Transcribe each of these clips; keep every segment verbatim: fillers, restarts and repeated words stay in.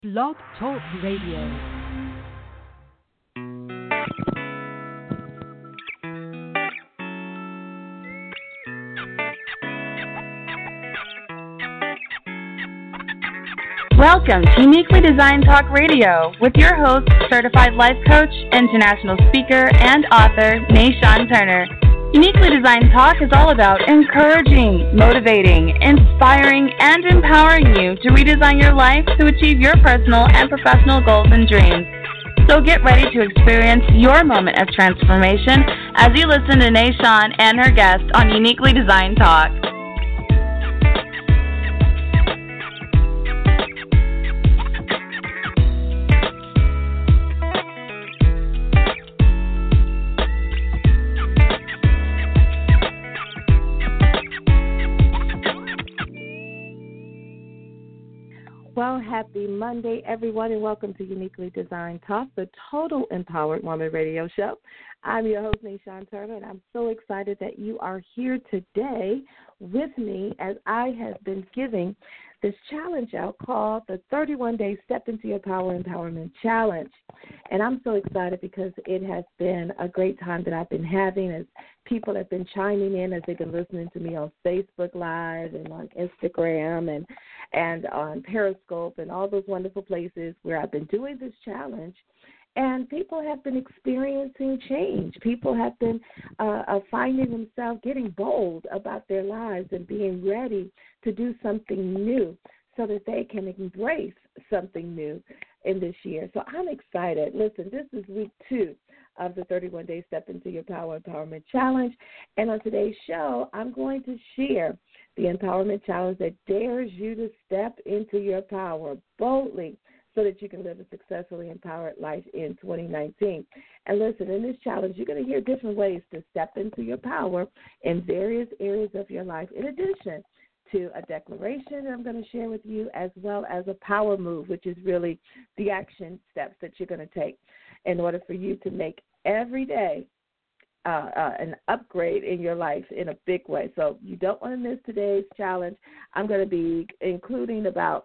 Blog Talk Radio. Welcome to Uniquely Designed Talk Radio with your host, certified life coach, international speaker, and author, Nashawn Turner. Uniquely Designed Talk is all about encouraging, motivating, inspiring, and empowering you to redesign your life to achieve your personal and professional goals and dreams. So get ready to experience your moment of transformation as you listen to Nashawn and her guest on Uniquely Designed Talk. Well, happy Monday, everyone, and welcome to Uniquely Designed Talk, the Total Empowered Woman radio show. I'm your host, Nashawn Turner, and I'm so excited that you are here today with me as I have been giving this challenge out called the thirty-one day Step Into Your Power Empowerment Challenge. And I'm so excited because it has been a great time that I've been having as people have been chiming in as they've been listening to me on Facebook Live and on Instagram and, and on Periscope and all those wonderful places where I've been doing this challenge. And people have been experiencing change. People have been uh, uh, finding themselves getting bold about their lives and being ready to do something new so that they can embrace something new in this year. So I'm excited. Listen, this is week two of the thirty-one day Step Into Your Power Empowerment Challenge. And on today's show, I'm going to share the empowerment challenge that dares you to step into your power boldly, so that you can live a successfully empowered life in twenty nineteen. And listen, in this challenge, you're going to hear different ways to step into your power in various areas of your life, in addition to a declaration that I'm going to share with you, as well as a power move, which is really the action steps that you're going to take in order for you to make every day Uh, uh, an upgrade in your life in a big way. So you don't want to miss today's challenge. I'm going to be including about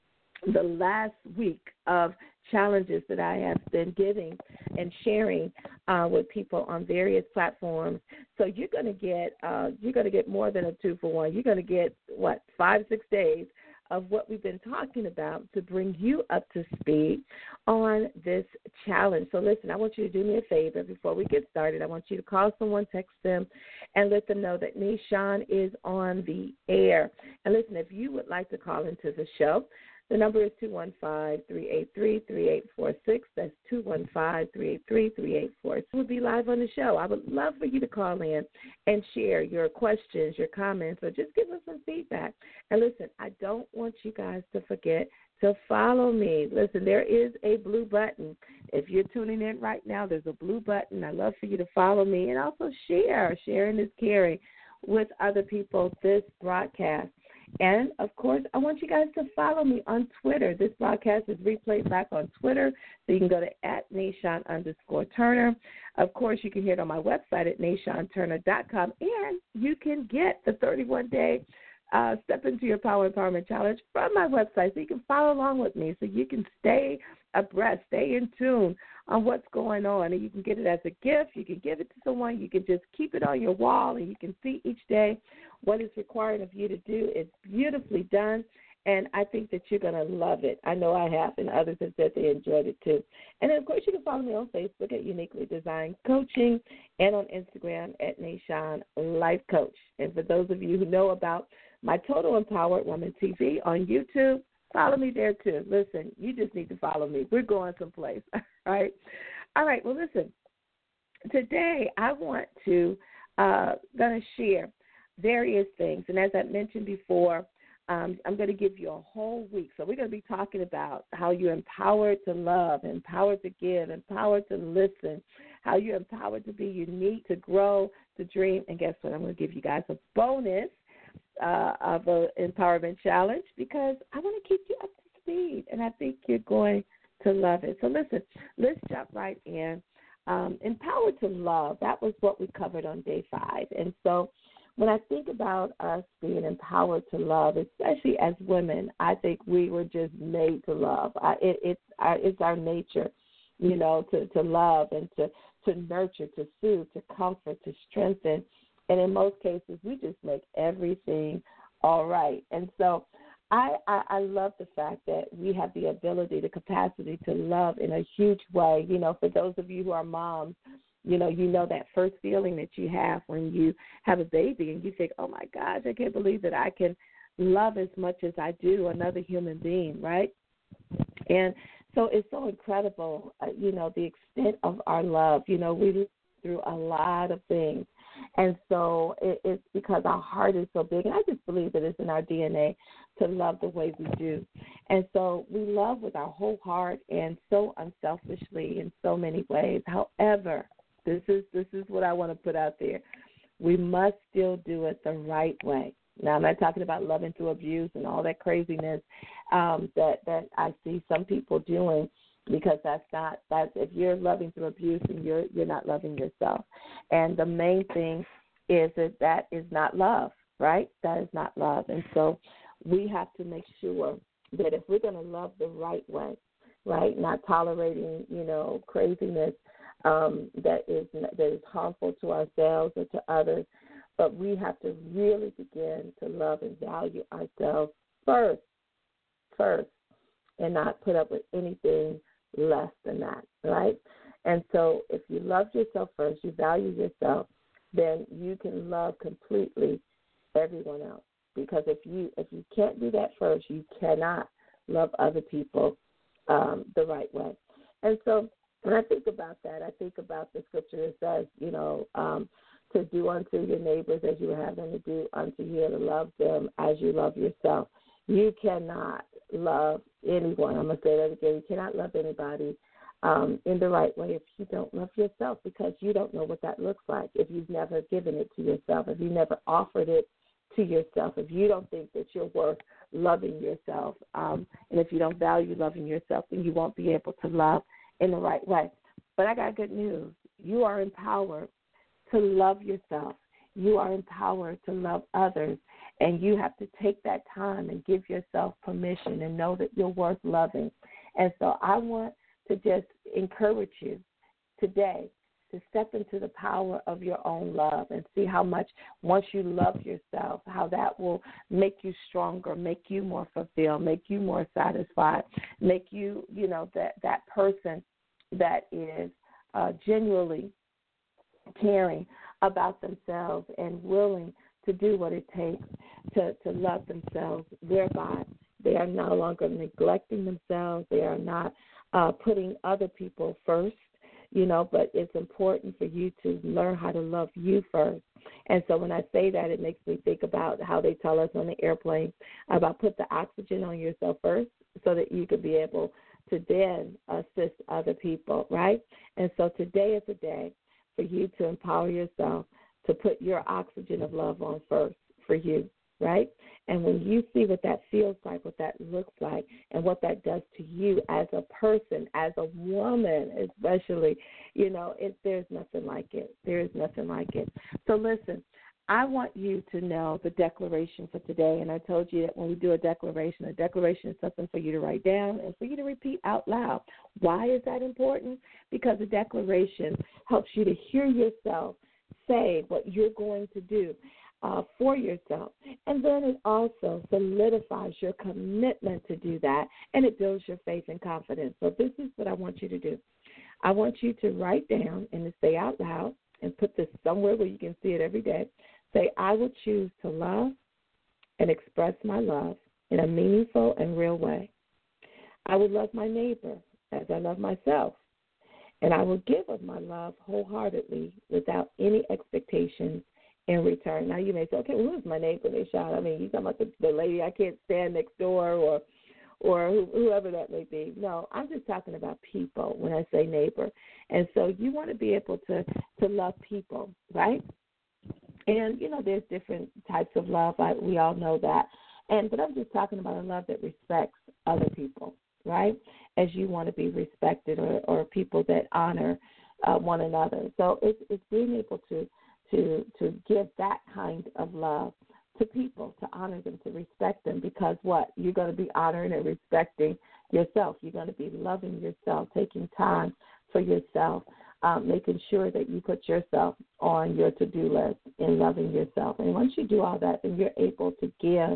the last week of challenges that I have been giving and sharing uh, with people on various platforms. So you're going to get uh, you're going to get more than a two for one. You're going to get what five six days of what we've been talking about to bring you up to speed on this challenge. So listen, I want you to do me a favor before we get started. I want you to call someone, text them, and let them know that Nashawn is on the air. And listen, if you would like to call into the show, the number is two one five, three eight three, three eight four six. That's two one five, three eight three, three eight four six. We'll be live on the show. I would love for you to call in and share your questions, your comments, or just give us some feedback. And listen, I don't want you guys to forget to follow me. Listen, there is a blue button. If you're tuning in right now, there's a blue button. I'd love for you to follow me and also share. Sharing is caring with other people this broadcast. And, of course, I want you guys to follow me on Twitter. This broadcast is replayed back on Twitter, so you can go to at Nashawn underscore Turner. Of course, you can hear it on my website at Nashawn Turner dot com, and you can get the thirty-one day uh, Step Into Your Power Empowerment Challenge from my website, so you can follow along with me, so you can stay abreast, stay in tune on what's going on. And you can get it as a gift. You can give it to someone. You can just keep it on your wall, and you can see each day what is required of you to do. It's beautifully done, and I think that you're going to love it. I know I have, and others have said they enjoyed it too. And then, of course, you can follow me on Facebook at Uniquely Designed Coaching and on Instagram at Nashawn Life Coach. And for those of you who know about my Total Empowered Woman T V on YouTube, follow me there too. Listen, you just need to follow me. We're going someplace, all right? All right, well, listen, today I want to uh, going to share various things. And as I mentioned before, um, I'm going to give you a whole week. So we're going to be talking about how you're empowered to love, empowered to give, empowered to listen, how you're empowered to be unique, to grow, to dream. And guess what? I'm going to give you guys a bonus uh, of an empowerment challenge because I want to keep you up to speed, and I think you're going to love it. So listen, let's jump right in. Um, empowered to love, that was what we covered on day five. And so when I think about us being empowered to love, especially as women, I think we were just made to love. I, it, it's, our, it's our nature, you know, to, to love and to, to nurture, to soothe, to comfort, to strengthen. And in most cases, we just make everything all right. And so I, I, I love the fact that we have the ability, the capacity to love in a huge way. You know, for those of you who are moms, you know, you know that first feeling that you have when you have a baby and you think, oh, my gosh, I can't believe that I can love as much as I do another human being, right? And so it's so incredible, uh, you know, the extent of our love. You know, we live through a lot of things. And so it, it's because our heart is so big. And I just believe that it's in our D N A to love the way we do. And so we love with our whole heart and so unselfishly in so many ways. However, this is this is what I want to put out there. We must still do it the right way. Now, I'm not talking about loving through abuse and all that craziness um, that, that I see some people doing, because that's not, that's, if you're loving through abuse, and you're you're not loving yourself. And the main thing is that that is not love, right? That is not love. And so we have to make sure that if we're going to love the right way, right, not tolerating, you know, craziness um, that is that is harmful to ourselves or to others, but we have to really begin to love and value ourselves first, first, and not put up with anything less than that, right? And so if you love yourself first, you value yourself, then you can love completely everyone else. Because if you if you can't do that first, you cannot love other people um, the right way. And so when I think about that, I think about the scripture that says, you know, um, to do unto your neighbors as you would have them to do unto you, to love them as you love yourself. You cannot love anyone. I'm going to say that again. You cannot love anybody um, in the right way if you don't love yourself, because you don't know what that looks like if you've never given it to yourself, if you never offered it to yourself, if you don't think that you're worth loving yourself, um, and if you don't value loving yourself, then you won't be able to love in the right way. But I got good news. You are empowered to love yourself. You are empowered to love others, and you have to take that time and give yourself permission and know that you're worth loving. And so I want to just encourage you today to step into the power of your own love and see how much, once you love yourself, how that will make you stronger, make you more fulfilled, make you more satisfied, make you, you know, that, that person that is uh, genuinely caring about themselves and willing to do what it takes to, to love themselves, whereby they are no longer neglecting themselves. They are not uh, putting other people first, you know, but it's important for you to learn how to love you first. And so when I say that, it makes me think about how they tell us on the airplane about put the oxygen on yourself first so that you could be able to then assist other people, right? And so today is a day for you to empower yourself to put your oxygen of love on first for you, right? And when you see what that feels like, what that looks like, and what that does to you as a person, as a woman especially, you know, it, there's nothing like it. There is nothing like it. So listen, I want you to know the declaration for today. And I told you that when we do a declaration, a declaration is something for you to write down and for you to repeat out loud. Why is that important? Because a declaration helps you to hear yourself say what you're going to do uh, for yourself. And then it also solidifies your commitment to do that, and it builds your faith and confidence. So this is what I want you to do. I want you to write down and to say out loud and put this somewhere where you can see it every day. Say, I will choose to love and express my love in a meaningful and real way. I will love my neighbor as I love myself, and I will give of my love wholeheartedly without any expectations in return. Now, you may say, okay, well, who's my neighbor, Nishan? I mean, you talking about the, the lady I can't stand next door or or who, whoever that may be. No, I'm just talking about people when I say neighbor. And so you want to be able to, to love people, right? And, you know, there's different types of love. I, we all know that. And but I'm just talking about a love that respects other people, right, as you want to be respected, or, or people that honor uh, one another. So it's, it's being able to, to to give that kind of love to people, to honor them, to respect them, because what? You're going to be honoring and respecting yourself. You're going to be loving yourself, taking time for yourself, um, making sure that you put yourself on your to-do list and loving yourself. And once you do all that, then you're able to give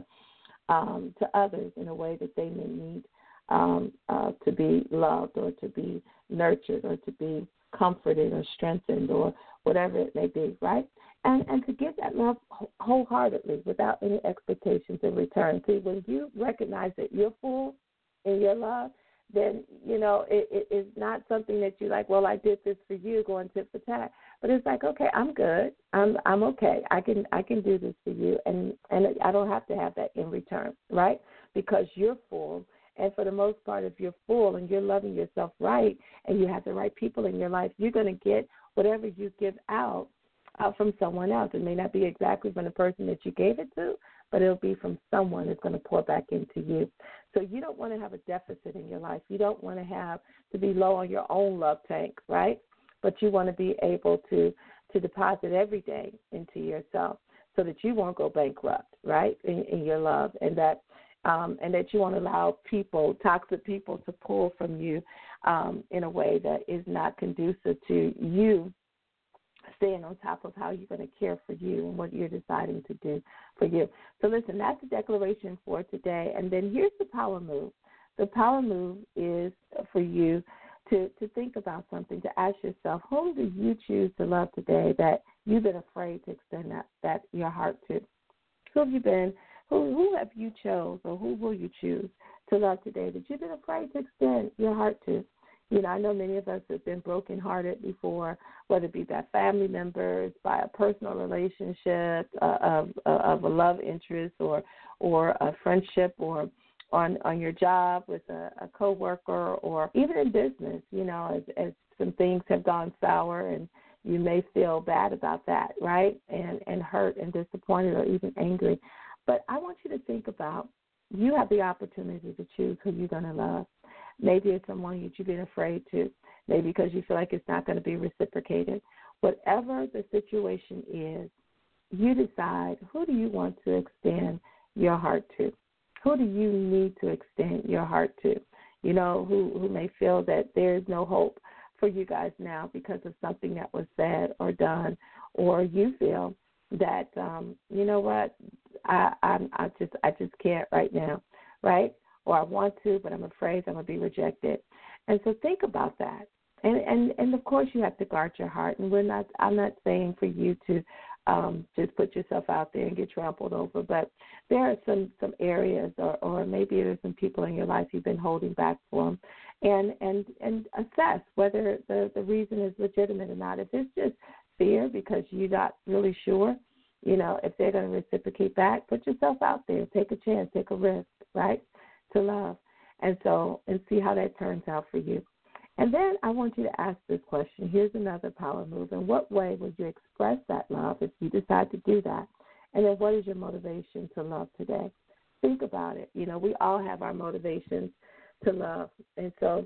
um, to others in a way that they may need um, uh, to be loved or to be nurtured or to be comforted or strengthened or whatever it may be, right? And and to give that love wholeheartedly without any expectations in return. See, when you recognize that you're full in your love, then, you know, it, it, it's not something that you like, well, I did this for you, going tit for tat. But it's like, okay, I'm good. I'm I'm okay. I can I can do this for you, and, and I don't have to have that in return, right? Because you're full. And for the most part, if you're full and you're loving yourself right and you have the right people in your life, you're going to get whatever you give out uh, from someone else. It may not be exactly from the person that you gave it to, but it'll be from someone that's going to pour back into you. So you don't want to have a deficit in your life. You don't want to have to be low on your own love tank, right? But you want to be able to, to deposit every day into yourself so that you won't go bankrupt, right, in, in your love, and that Um, and that you won't allow people, toxic people, to pull from you um, in a way that is not conducive to you staying on top of how you're going to care for you and what you're deciding to do for you. So listen, that's the declaration for today. And then here's the power move. The power move is for you to, to think about something, to ask yourself, whom do you choose to love today that you've been afraid to extend that, that your heart to? Who have you been Who, who have you chose, or who will you choose to love today that you've been afraid to extend your heart to? You know, I know many of us have been brokenhearted before, whether it be by family members, by a personal relationship, uh, of, uh, of a love interest, or or a friendship, or on on your job with a, a coworker, or even in business. You know, as, as some things have gone sour, and you may feel bad about that, right? And and hurt and disappointed, or even angry. But I want you to think about, you have the opportunity to choose who you're going to love. Maybe it's someone that you've been afraid to, maybe because you feel like it's not going to be reciprocated. Whatever the situation is, you decide, who do you want to extend your heart to? Who do you need to extend your heart to? You know, who, who may feel that there's no hope for you guys now because of something that was said or done, or you feel that, um, you know what, I, I'm, I just I just can't right now, right? Or I want to, but I'm afraid I'm going to be rejected. And so think about that. And, and, and of course, you have to guard your heart. And we're not. I'm not saying for you to um, just put yourself out there and get trampled over. But there are some, some areas, or, or maybe there's some people in your life you've been holding back from. And and, and assess whether the, the reason is legitimate or not. If it's just fear because you're not really sure, you know, if they're going to reciprocate back, put yourself out there. Take a chance, take a risk, right, to love. And so, and see how that turns out for you. And then I want you to ask this question. Here's another power move. In what way would you express that love if you decide to do that? And then what is your motivation to love today? Think about it. You know, we all have our motivations to love. And so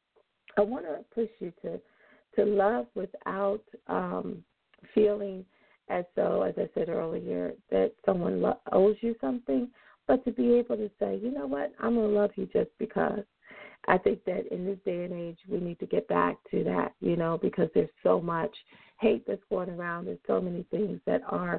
I want to push you to, to love without um, feeling as though, as I said earlier, that someone lo- owes you something, but to be able to say, you know what, I'm going to love you just because. I think that in this day and age, we need to get back to that, you know, because there's so much hate that's going around. There's so many things that are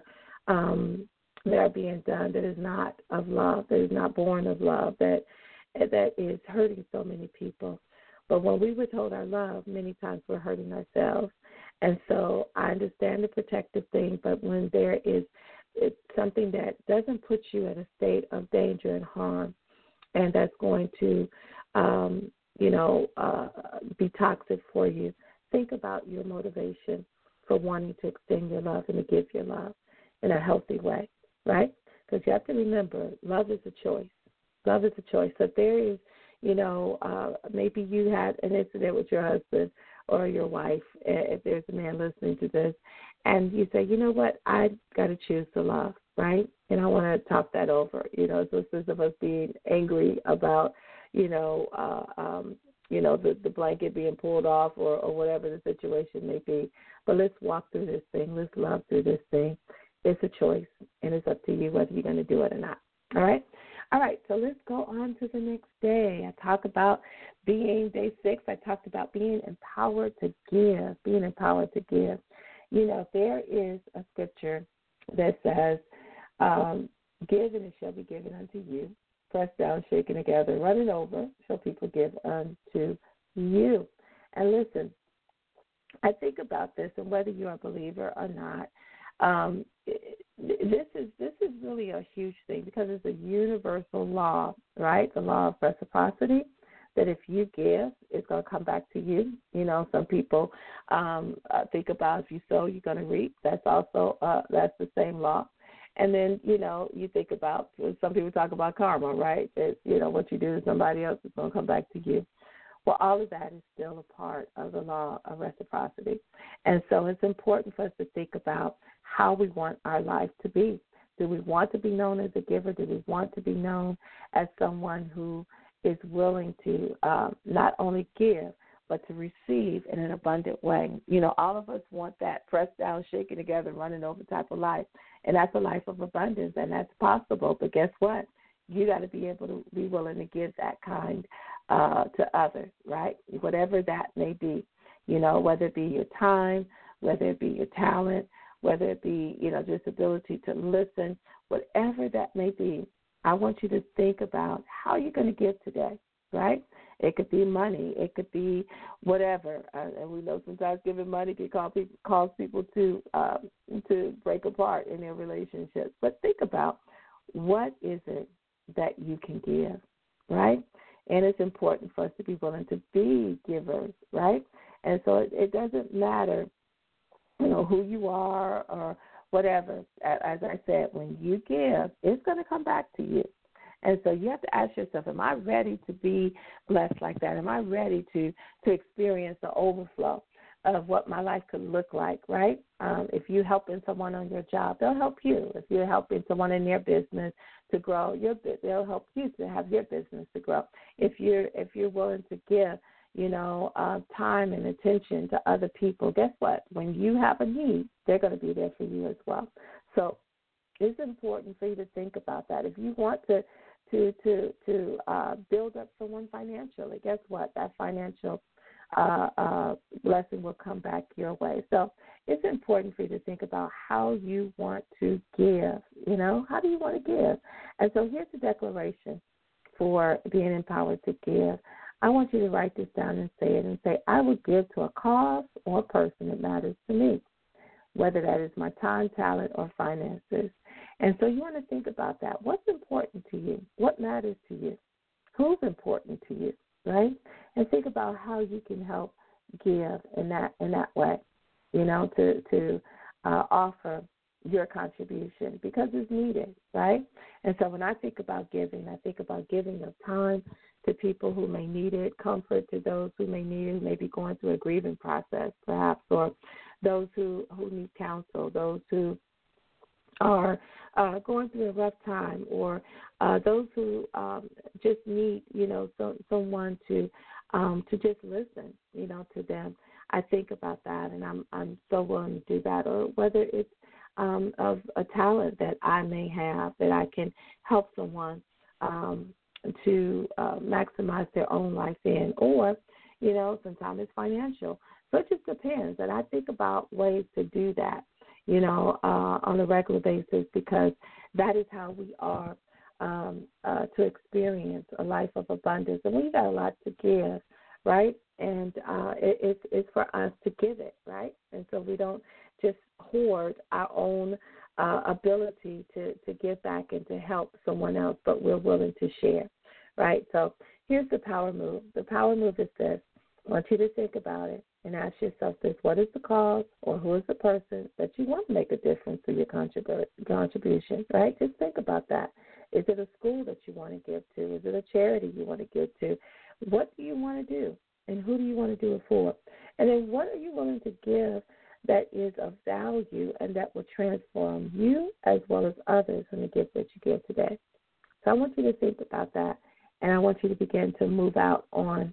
um, that are being done that is not of love, that is not born of love, that that is hurting so many people. But when we withhold our love, many times we're hurting ourselves. And so I understand the protective thing, but when there is it's something that doesn't put you in a state of danger and harm, and that's going to, um, you know, uh, be toxic for you, think about your motivation for wanting to extend your love and to give your love in a healthy way, right? Because you have to remember, love is a choice. Love is a choice. So if there is, you know, uh, maybe you had an incident with your husband or your wife, if there's a man listening to this, and you say, you know what, I got to choose to love, right? And I want to talk that over, you know, so instead of us being angry about, you know, uh, um, you know, the, the blanket being pulled off or, or whatever the situation may be. But let's walk through this thing. Let's love through this thing. It's a choice, and it's up to you whether you're going to do it or not. All right? All right, so let's go on to the next day. I talk about being, day six, I talked about being empowered to give, being empowered to give. You know, there is a scripture that says, um, give and it shall be given unto you. Pressed down, shaken together, running over, shall people give unto you. And listen, I think about this, and whether you're a believer or not, um, this is this is really a huge thing because it's a universal law, right? The law of reciprocity, that if you give, it's going to come back to you. You know, some people um, uh, think about if you sow, you're going to reap. That's also uh, that's the same law. And then, you know, you think about, some people talk about karma, right? That, you know, what you do to somebody else is going to come back to you. Well, all of that is still a part of the law of reciprocity. And so it's important for us to think about how we want our life to be. Do we want to be known as a giver? Do we want to be known as someone who is willing to um, not only give, but to receive in an abundant way? You know, all of us want that pressed down, shaken together, running over type of life. And that's a life of abundance, and that's possible. But guess what? You got to be able to be willing to give that kind uh, to others, right? Whatever that may be, you know, whether it be your time, whether it be your talent, whether it be, you know, just ability to listen, whatever that may be, I want you to think about how you're going to give today, right? It could be money. It could be whatever. Uh, and we know sometimes giving money can cause people, cause people to um, to break apart in their relationships. But think about, what is it that you can give, right? And it's important for us to be willing to be givers, right? And so it, it doesn't matter, you know, who you are or whatever. As I said, when you give, it's going to come back to you. And so you have to ask yourself, am I ready to be blessed like that? Am I ready to, to experience the overflow of what my life could look like, right? Um, if you're helping someone on your job, they'll help you. If you're helping someone in their business to grow, your they'll help you to have your business to grow. If you're if you're willing to give, you know, uh, time and attention to other people, guess what? When you have a need, they're going to be there for you as well. So it's important for you to think about that. If you want to to to to uh, build up someone financially, guess what? That financial uh, uh, blessing will come back your way. So it's important for you to think about how you want to give. You know, how do you want to give? And so here's the declaration for being empowered to give. I want you to write this down and say it and say, I will give to a cause or a person that matters to me, whether that is my time, talent, or finances. And so you want to think about that. What's important to you? What matters to you? Who's important to you, right? And think about how you can help give in that in that way, you know, to, to uh, offer your contribution because it's needed, right? And so when I think about giving, I think about giving of time to people who may need it, comfort to those who may need it, who may be going through a grieving process perhaps, or those who, who need counsel, those who are uh, going through a rough time, or uh, those who um, just need, you know, so, someone to um, to just listen, you know, to them. I think about that, and I'm I'm so willing to do that. Or whether it's um, of a talent that I may have that I can help someone um, to uh, maximize their own life in, or, you know, sometimes it's financial. So it just depends, and I think about ways to do that, you know, uh, on a regular basis, because that is how we are um, uh, to experience a life of abundance. And we've got a lot to give, right? And uh, it, it's, it's for us to give it, right? And so we don't just hoard our own uh, ability to, to give back and to help someone else, but we're willing to share, right? So here's the power move. The power move is this. I want you to think about it and ask yourself this: what is the cause or who is the person that you want to make a difference through your contribu- contribution, right? Just think about that. Is it a school that you want to give to? Is it a charity you want to give to? What do you want to do, and who do you want to do it for? And then what are you willing to give that is of value and that will transform you as well as others in the gift that you give today? So I want you to think about that, and I want you to begin to move out on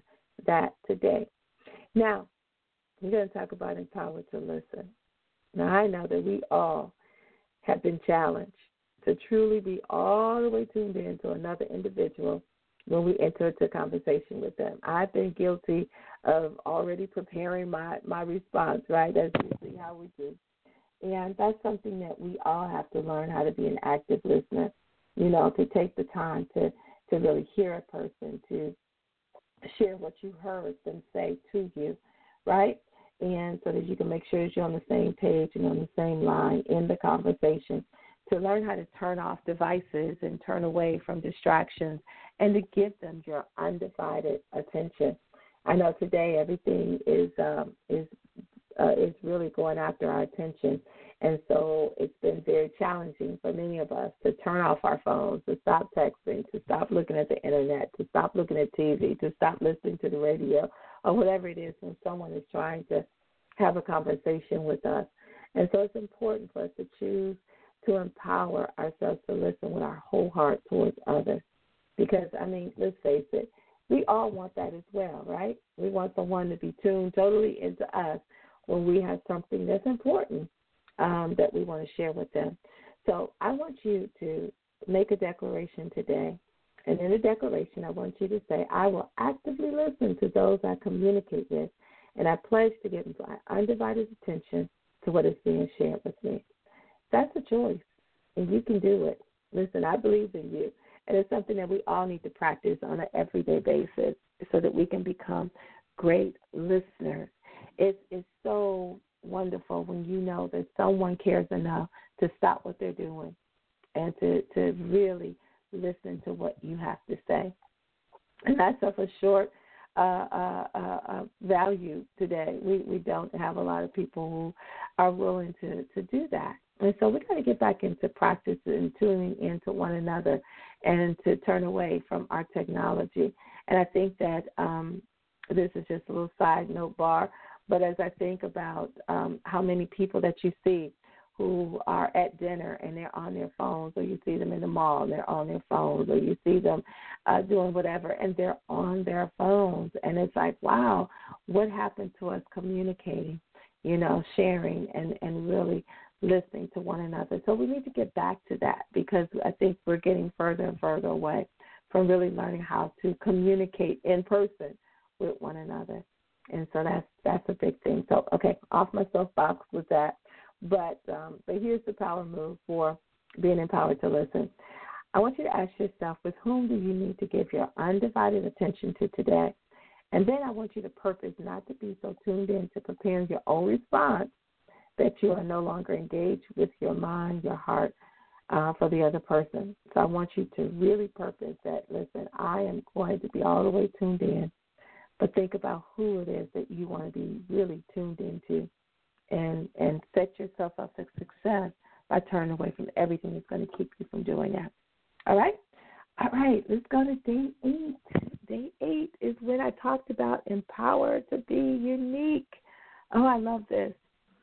that today. Now, we're going to talk about empowered to listen. Now, I know that we all have been challenged to truly be all the way tuned in to another individual when we enter into conversation with them. I've been guilty of already preparing my, my response, right? That's usually how we do. And that's something that we all have to learn, how to be an active listener, you know, to take the time to, to really hear a person, to share what you heard them say to you, right? And so that you can make sure that you're on the same page and on the same line in the conversation, to learn how to turn off devices and turn away from distractions and to give them your undivided attention. I know today everything is um, is uh, is really going after our attention, and so it's been very challenging for many of us to turn off our phones, to stop texting, to stop looking at the internet, to stop looking at T V, to stop listening to the radio, or whatever it is when someone is trying to have a conversation with us. And so it's important for us to choose to empower ourselves to listen with our whole heart towards others. Because, I mean, let's face it, we all want that as well, right? We want someone to be tuned totally into us when we have something that's important um, that we want to share with them. So I want you to make a declaration today. And in the declaration, I want you to say, I will actively listen to those I communicate with, and I pledge to give my undivided attention to what is being shared with me. That's a choice, and you can do it. Listen, I believe in you, and it's something that we all need to practice on an everyday basis so that we can become great listeners. It's, it's so wonderful when you know that someone cares enough to stop what they're doing and to, to really listen to what you have to say. And that's of a short uh, uh, uh, uh, value today. We, we don't have a lot of people who are willing to, to do that. And so we got to get back into practice and tuning into one another and to turn away from our technology. And I think that um, this is just a little side note bar, but as I think about um, how many people that you see who are at dinner and they're on their phones, or you see them in the mall and they're on their phones, or you see them uh, doing whatever and they're on their phones. And it's like, wow, what happened to us communicating, you know, sharing and, and really listening to one another? So we need to get back to that, because I think we're getting further and further away from really learning how to communicate in person with one another. And so that's that's a big thing. So, okay, off my soapbox with that. But um, but here's the power move for being empowered to listen. I want you to ask yourself, with whom do you need to give your undivided attention to today? And then I want you to purpose not to be so tuned in to preparing your own response that you are no longer engaged with your mind, your heart, uh, for the other person. So I want you to really purpose that, listen, I am going to be all the way tuned in, but think about who it is that you want to be really tuned into, and, and set yourself up for success by turning away from everything that's going to keep you from doing that. All right? All right, let's go to day eight. Day eight is when I talked about empower to be unique. Oh, I love this.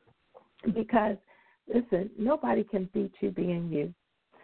Because, listen, nobody can beat you being you.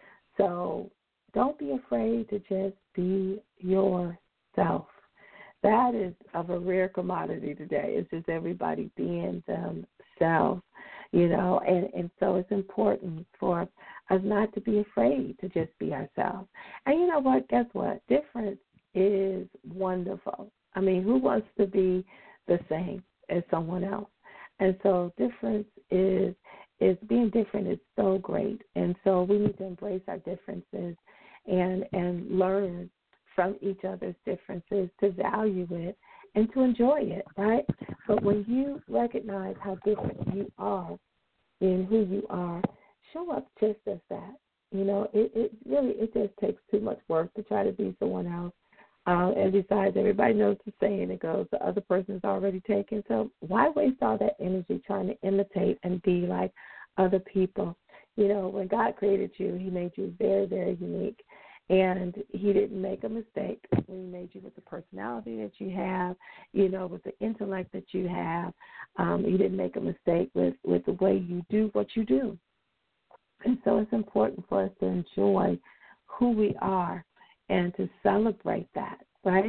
So don't be afraid to just be yourself. That is of a rare commodity today. It's just everybody being themselves, you know, and, and so it's important for us not to be afraid to just be ourselves. And you know what? Guess what? Difference is wonderful. I mean, who wants to be the same as someone else? And so difference is is being different is so great. And so we need to embrace our differences and and learn from each other's differences, to value it and to enjoy it, right? But when you recognize how different you are in who you are, show up just as that. You know, it, it really, it just takes too much work to try to be someone else. Uh, and besides, everybody knows the saying, it goes, the other person is already taken. So why waste all that energy trying to imitate and be like other people? You know, when God created you, he made you very, very unique. And he didn't make a mistake when he made you with the personality that you have, you know, with the intellect that you have. Um, he didn't make a mistake with, with the way you do what you do. And so it's important for us to enjoy who we are and to celebrate that, right?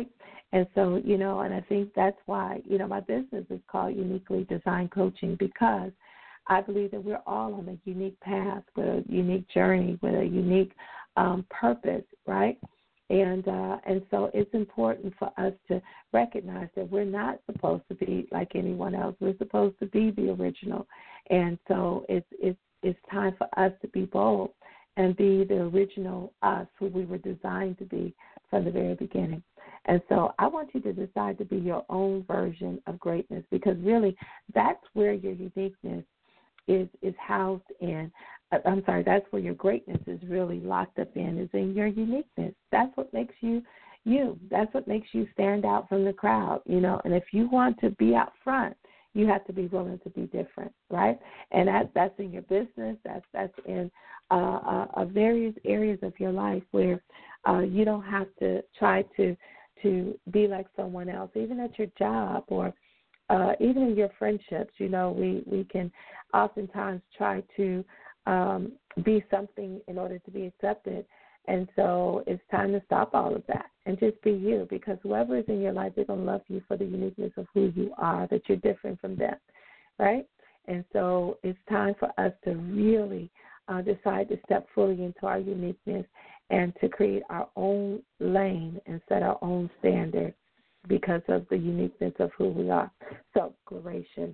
And so, you know, and I think that's why, you know, my business is called Uniquely Designed Coaching, because I believe that we're all on a unique path, with a unique journey, with a unique um, purpose, right? And uh, and so it's important for us to recognize that we're not supposed to be like anyone else. We're supposed to be the original. And so it's it's it's time for us to be bold and be the original us, who we were designed to be from the very beginning. And so I want you to decide to be your own version of greatness, because really that's where your uniqueness is is housed in. I'm sorry, that's where your greatness is really locked up in, is in your uniqueness. That's what makes you you. That's what makes you stand out from the crowd, you know. And if you want to be out front, you have to be willing to be different, right? And that, that's in your business. That's that's in uh, uh, uh, various areas of your life where uh, you don't have to try to to be like someone else, even at your job or uh, even in your friendships. You know, we, we can oftentimes try to um, be something in order to be accepted. And so it's time to stop all of that and just be you, because whoever is in your life, they're going to love you for the uniqueness of who you are, that you're different from them, right? And so it's time for us to really uh, decide to step fully into our uniqueness and to create our own lane and set our own standard because of the uniqueness of who we are. So, declaration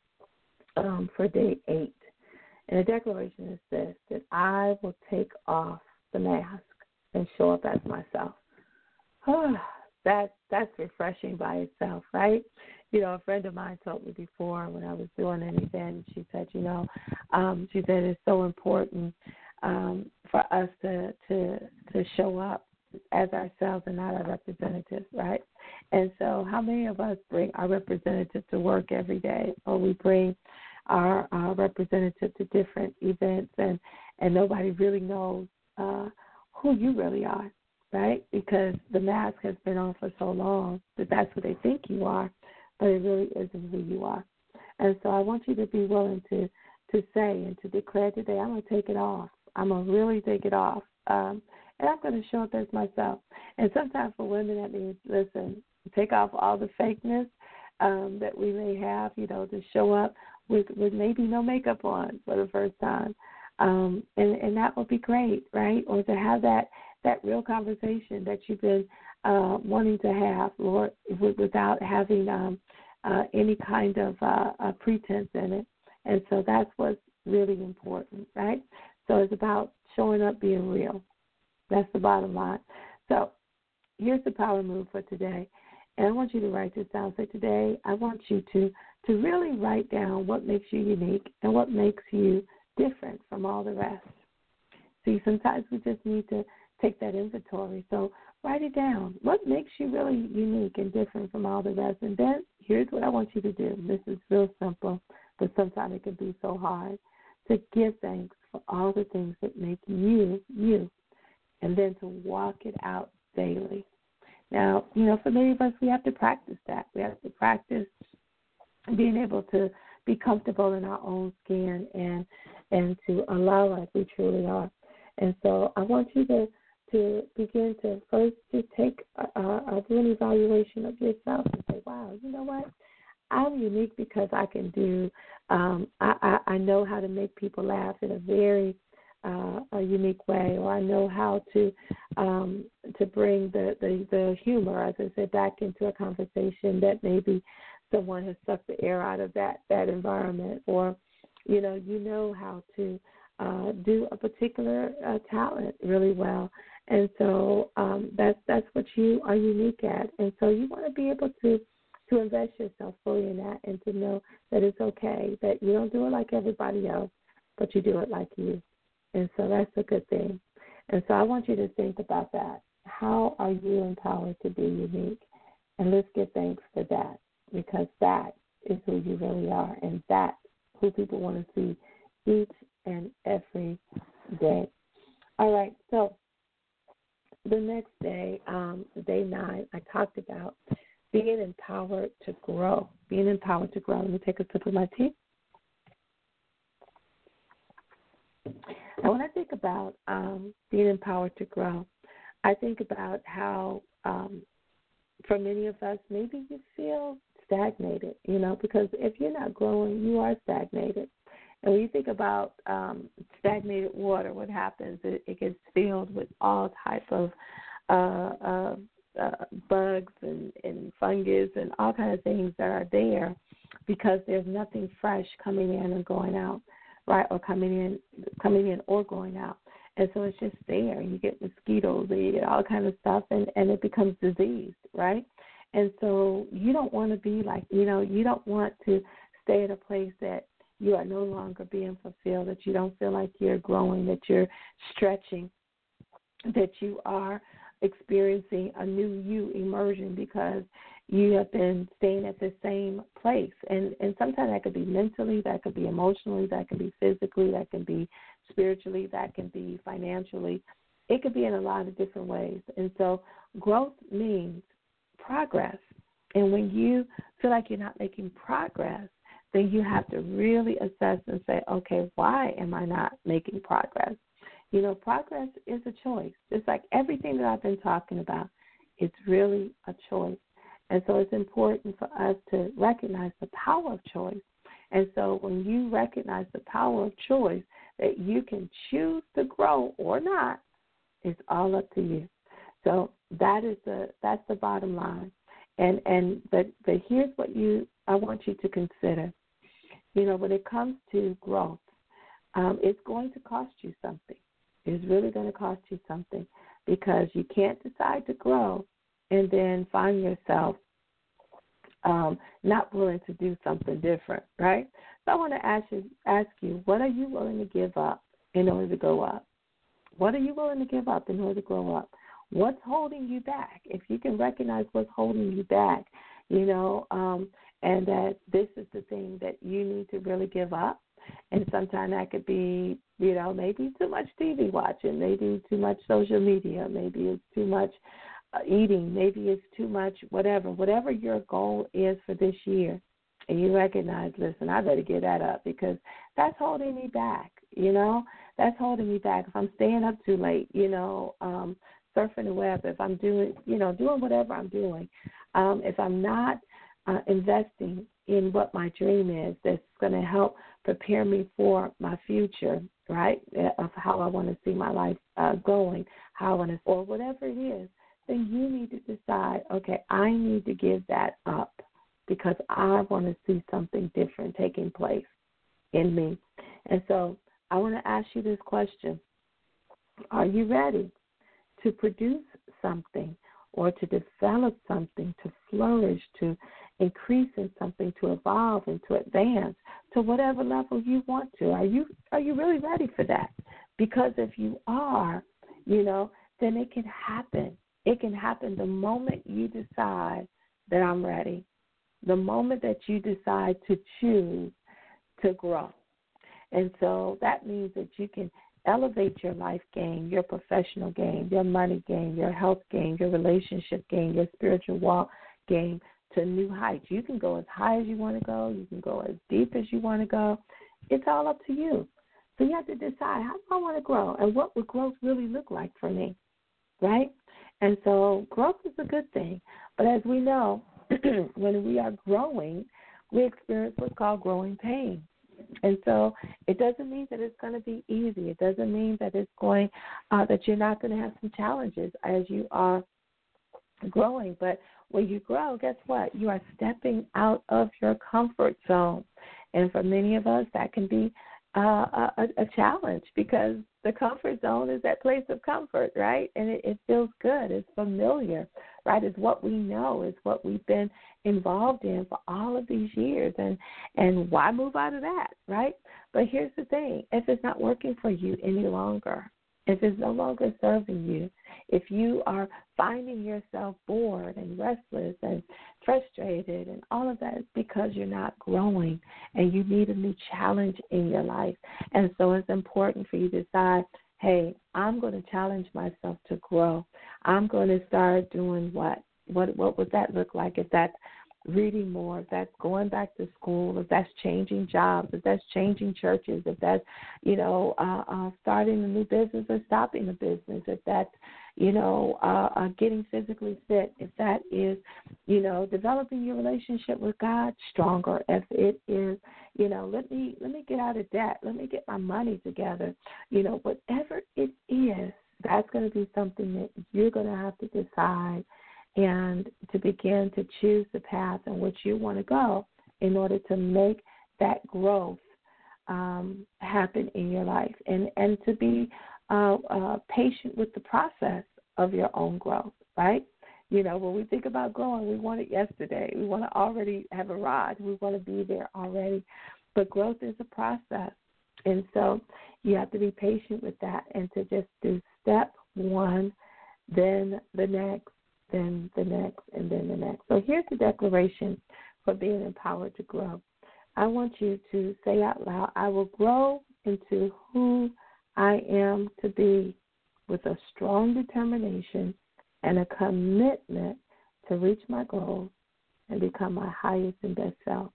um, for day eight. And the declaration is this, that I will take off the mask and show up as myself. Oh, that, that's refreshing by itself, right? You know, a friend of mine told me before when I was doing an event, she said, you know, um, she said it's so important um, for us to, to to show up as ourselves and not our representatives, right? And so how many of us bring our representative to work every day, or we bring our, our representative to different events, and, and nobody really knows uh, who you really are, right? Because the mask has been on for so long that that's what they think you are, but it really isn't who you are. And so I want you to be willing to, to say and to declare today, I'm going to take it off. I'm going to really take it off. Um, and I'm going to show up as myself. And sometimes for women, that means, listen, take off all the fakeness um, that we may have, you know, to show up with, with maybe no makeup on for the first time. Um, and, and that would be great, right? Or to have that, that real conversation that you've been uh, wanting to have, Lord, without having um, uh, any kind of uh, a pretense in it. And so that's what's really important, right? So it's about showing up, being real. That's the bottom line. So here's the power move for today. And I want you to write this down. So today I want you to, to really write down what makes you unique and what makes you different from all the rest. See, sometimes we just need to take that inventory. So write it down. What makes you really unique and different from all the rest? And then here's what I want you to do. This is real simple, but sometimes it can be so hard. To give thanks for all the things that make you, you, and then to walk it out daily. Now, you know, for many of us, we have to practice that. We have to practice being able to be comfortable in our own skin and and to allow like we truly are. And so I want you to, to begin to first to take a, a, do an evaluation of yourself and say, wow, you know what? I'm unique because I can do, um, I, I, I know how to make people laugh in a very uh, a unique way, or I know how to um, to bring the, the, the humor, as I said, back into a conversation that maybe someone has sucked the air out of that, that environment, or, you know, you know how to uh, do a particular uh, talent really well. And so um, that's, that's what you are unique at. And so you want to be able to to invest yourself fully in that and to know that it's okay, that you don't do it like everybody else, but you do it like you. And so that's a good thing. And so I want you to think about that. How are you empowered to be unique? And let's give thanks for that, because that is who you really are, and that's who people want to see each and every day. All right, so the next day, um, day nine, I talked about being empowered to grow, being empowered to grow. Let me take a sip of my tea. And when I think about um, being empowered to grow, I think about how um, for many of us, maybe you feel stagnated, you know, because if you're not growing, you are stagnated. And when you think about um, stagnated water, what happens? It, it gets filled with all type of uh, uh, uh, bugs and, and fungus and all kinds of things that are there because there's nothing fresh coming in and going out, right? Or coming in, coming in or going out. And so it's just there. You get mosquitoes and you get all kinds of stuff, and, and it becomes diseased, right? And so you don't want to be like, you know, you don't want to stay at a place that you are no longer being fulfilled, that you don't feel like you're growing, that you're stretching, that you are experiencing a new you emerging because you have been staying at the same place. And, and sometimes that could be mentally, that could be emotionally, that could be physically, that can be spiritually, that can be financially. It could be in a lot of different ways. And so growth means progress. And when you feel like you're not making progress, then you have to really assess and say, okay, why am I not making progress? You know, progress is a choice. Just like everything that I've been talking about, it's really a choice. And so it's important for us to recognize the power of choice. And so when you recognize the power of choice, that you can choose to grow or not, it's all up to you. So that is the that's the bottom line. And and but but here's what you I want you to consider. You know, when it comes to growth, um, it's going to cost you something. It's really going to cost you something because you can't decide to grow and then find yourself um, not willing to do something different, right? So I want to ask you, ask you, what are you willing to give up in order to go up? What are you willing to give up in order to grow up? What's holding you back? If you can recognize what's holding you back, you know, um, and that this is the thing that you need to really give up. And sometimes that could be, you know, maybe too much T V watching, maybe too much social media, maybe it's too much uh, eating, maybe it's too much whatever. Whatever your goal is for this year, and you recognize, listen, I better get that up because that's holding me back, you know. That's holding me back. If I'm staying up too late, you know, um, surfing the web, if I'm doing, you know, doing whatever I'm doing, um, if I'm not uh, investing in what my dream is that's going to help prepare me for my future, right, of how I want to see my life uh, going, how I want to, or whatever it is, then you need to decide, okay, I need to give that up because I want to see something different taking place in me. And so I want to ask you this question. Are you ready to produce something or to develop something, to flourish, to increase in something, to evolve and to advance to whatever level you want to? Are you are you really ready for that? Because if you are, you know, then it can happen. It can happen the moment you decide that I'm ready, the moment that you decide to choose to grow. And so that means that you can elevate your life game, your professional game, your money game, your health game, your relationship game, your spiritual walk game to new heights. You can go as high as you want to go. You can go as deep as you want to go. It's all up to you. So you have to decide, how do I want to grow? And what would growth really look like for me, right? And so growth is a good thing. But as we know, when we are growing, we experience what's called growing pain. And so it doesn't mean that it's going to be easy. It doesn't mean that it's going uh, that you're not going to have some challenges as you are growing. But when you grow, guess what? You are stepping out of your comfort zone. And for many of us, that can be uh, a, a challenge because the comfort zone is that place of comfort, right? And it, it feels good. It's familiar, right? It's what we know. It's what we've been involved in for all of these years. And, and why move out of that, right? But here's the thing. If it's not working for you any longer, if it's no longer serving you, if you are finding yourself bored and restless and frustrated and all of that, it's because you're not growing and you need a new challenge in your life. And so it's important for you to decide, hey, I'm going to challenge myself to grow. I'm going to start doing what? What what would that look like if that's reading more, if that's going back to school, if that's changing jobs, if that's changing churches, if that's, you know, uh, uh, starting a new business or stopping a business, if that's, you know, uh, uh, getting physically fit, if that is, you know, developing your relationship with God stronger, if it is, you know, let me let me get out of debt, let me get my money together, you know, whatever it is, that's going to be something that you're going to have to decide and to begin to choose the path in which you want to go in order to make that growth um, happen in your life, and, and to be uh, uh, patient with the process of your own growth, right? You know, when we think about growing, we want it yesterday. We want to already have arrived. We want to be there already. But growth is a process. And so you have to be patient with that and to just do step one, then the next, then the next, and then the next. So here's the declaration for being empowered to grow. I want you to say out loud, I will grow into who I am to be with a strong determination and a commitment to reach my goals and become my highest and best self.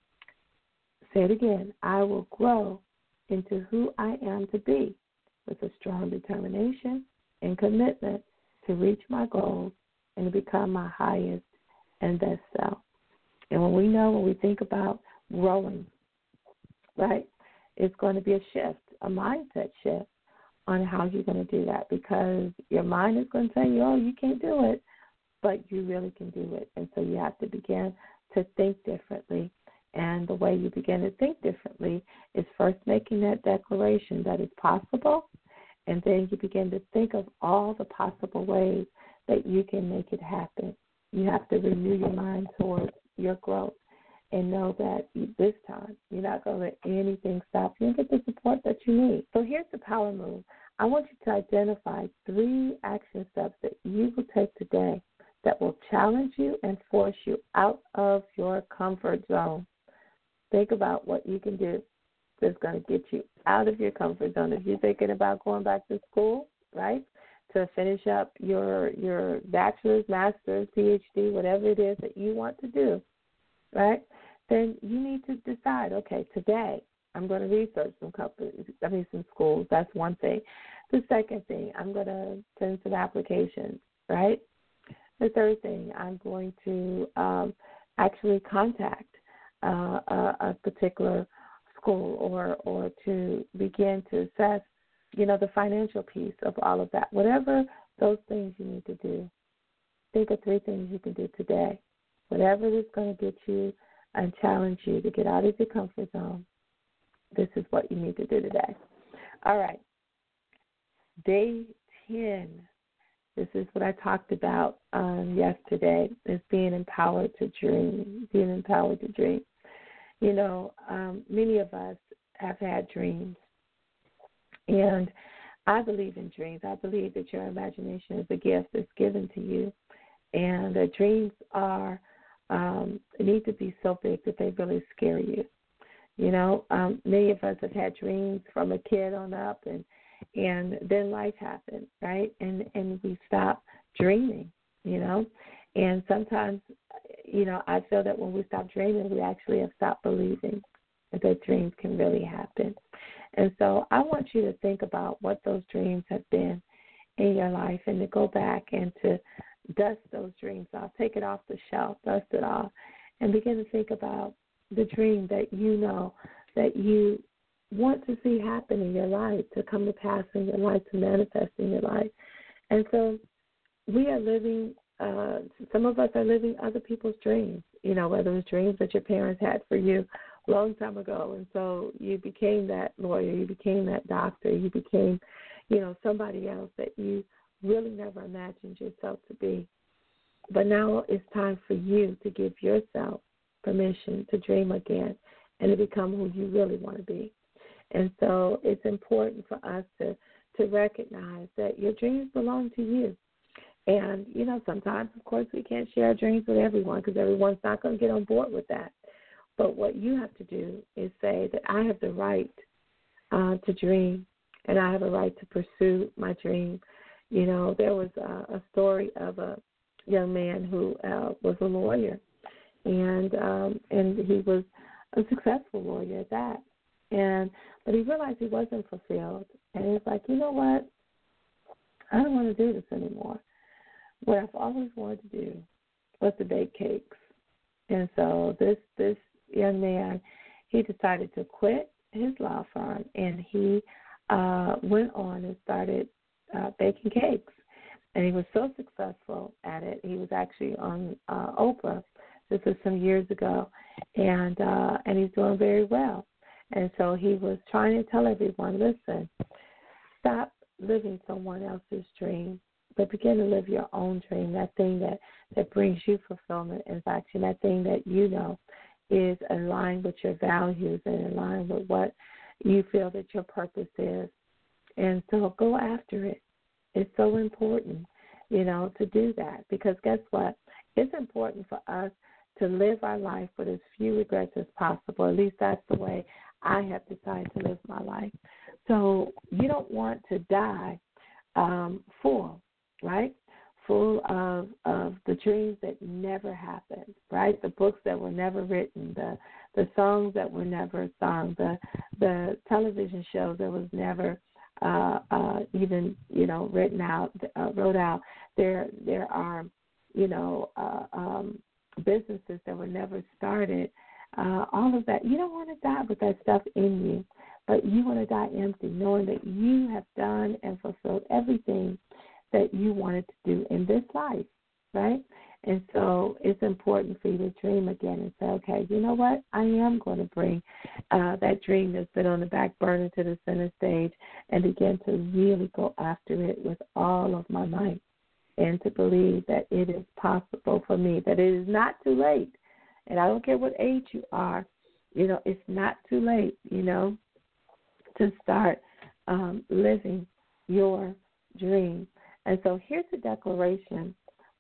Say it again. I will grow into who I am to be with a strong determination and commitment to reach my goals and to become my highest and best self. And when we know, when we think about growing, right, it's going to be a shift, a mindset shift on how you're going to do that, because your mind is going to tell you, oh, you can't do it, but you really can do it. And so you have to begin to think differently. And the way you begin to think differently is first making that declaration that it's possible, and then you begin to think of all the possible ways that you can make it happen. You have to renew your mind towards your growth and know that this time you're not going to let anything stop you and get the support that you need. So here's the power move. I want you to identify three action steps that you will take today that will challenge you and force you out of your comfort zone. Think about what you can do that's going to get you out of your comfort zone. If you're thinking about going back to school, right, to finish up your your bachelor's, master's, P H D, whatever it is that you want to do, right, then you need to decide, okay, today I'm going to research some companies, I mean some schools. That's one thing. The second thing, I'm going to send some applications, right? The third thing, I'm going to um, actually contact uh, a, a particular school or or to begin to assess, you know, the financial piece of all of that. Whatever those things you need to do, think of three things you can do today. Whatever is going to get you and challenge you to get out of your comfort zone, this is what you need to do today. All right. Day ten. This is what I talked about um, yesterday, is being empowered to dream, being empowered to dream. You know, um, many of us have had dreams, and I believe in dreams. I believe that your imagination is a gift that's given to you, and uh, dreams are um, need to be so big that they really scare you. You know, um, many of us have had dreams from a kid on up, and and then life happened, right? And and we stop dreaming, you know. And sometimes, you know, I feel that when we stop dreaming, we actually have stopped believing that dreams can really happen. And so I want you to think about what those dreams have been in your life, and to go back and to dust those dreams off, take it off the shelf, dust it off, and begin to think about the dream that you know that you want to see happen in your life, to come to pass in your life, to manifest in your life. And so we are living, uh, some of us are living other people's dreams, you know, whether it was dreams that your parents had for you a long time ago. And so you became that lawyer, you became that doctor, you became, you know, somebody else that you really never imagined yourself to be. But now it's time for you to give yourself permission to dream again and to become who you really want to be. And so it's important for us to, to recognize that your dreams belong to you. And, you know, sometimes, of course, we can't share our dreams with everyone because everyone's not going to get on board with that. But what you have to do is say that I have the right uh, to dream, and I have a right to pursue my dream. You know, there was a, a story of a young man who uh, was a lawyer, and um, and he was a successful lawyer at that. And but he realized he wasn't fulfilled, and he's like, you know what? I don't want to do this anymore. What I've always wanted to do was to bake cakes, and so this this young man, he decided to quit his law firm, and he uh, went on and started uh, baking cakes. And he was so successful at it. He was actually on uh, Oprah. This was some years ago, and uh, and he's doing very well. And so he was trying to tell everyone, listen, stop living someone else's dream, but begin to live your own dream, that thing that, that brings you fulfillment and action, that thing that you know is aligned with your values and aligned with what you feel that your purpose is. And so go after it. It's so important, you know, to do that, because guess what? It's important for us to live our life with as few regrets as possible. At least that's the way I have decided to live my life. So you don't want to die um, full, right? Full of, of the dreams that never happened, right? The books that were never written, the the songs that were never sung, the the television shows that was never Uh, uh, even, you know, written out, uh, wrote out. There, there are, you know, uh, um, businesses that were never started. Uh, all of that. You don't want to die with that stuff in you, but you want to die empty, knowing that you have done and fulfilled everything that you wanted to do in this life, right? And so it's important for you to dream again and say, okay, you know what? I am going to bring uh, that dream that's been on the back burner to the center stage and begin to really go after it with all of my might, and to believe that it is possible for me, that it is not too late. And I don't care what age you are, you know, it's not too late, you know, to start um, living your dream. And so here's a declaration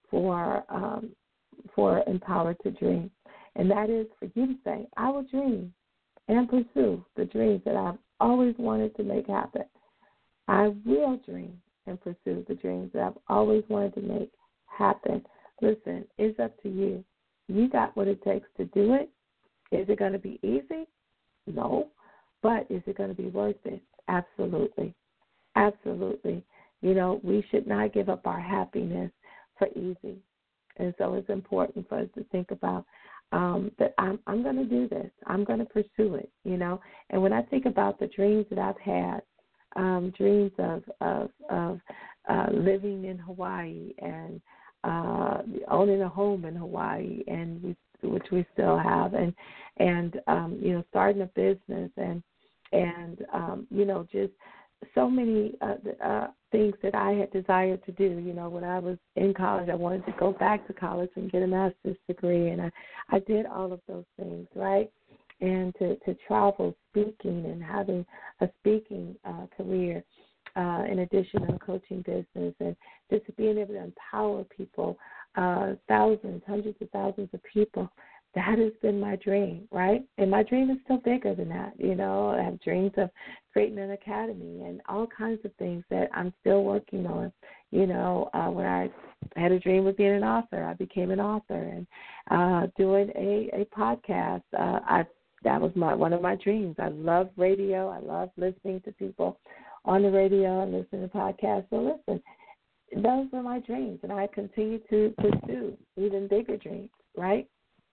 for um, for Empowered to Dream, and that is for you to say, I will dream and pursue the dreams that I've always wanted to make happen. I will dream and pursue the dreams that I've always wanted to make happen. Listen, it's up to you. You got what it takes to do it. Is it going to be easy? No. But is it going to be worth it? Absolutely. Absolutely. You know, we should not give up our happiness for easy. And so it's important for us to think about um, that I'm, I'm going to do this. I'm going to pursue it, you know. And when I think about the dreams that I've had, um, dreams of, of, of uh, living in Hawaii and uh, owning a home in Hawaii, and we, which we still have, and, and um, you know, starting a business and, and um, you know, just so many uh, uh, things that I had desired to do. You know, when I was in college, I wanted to go back to college and get a master's degree, and I, I did all of those things, right? And to, to travel speaking and having a speaking uh, career uh, in addition to a coaching business, and just being able to empower people, uh, thousands, hundreds of thousands of people. That has been my dream, right? And my dream is still bigger than that. You know, I have dreams of creating an academy and all kinds of things that I'm still working on. You know, uh, when I had a dream of being an author, I became an author, and uh, doing a, a podcast. Uh, I that was my one of my dreams. I love radio. I love listening to people on the radio and listening to podcasts. So listen, those were my dreams, and I continue to pursue even bigger dreams, right?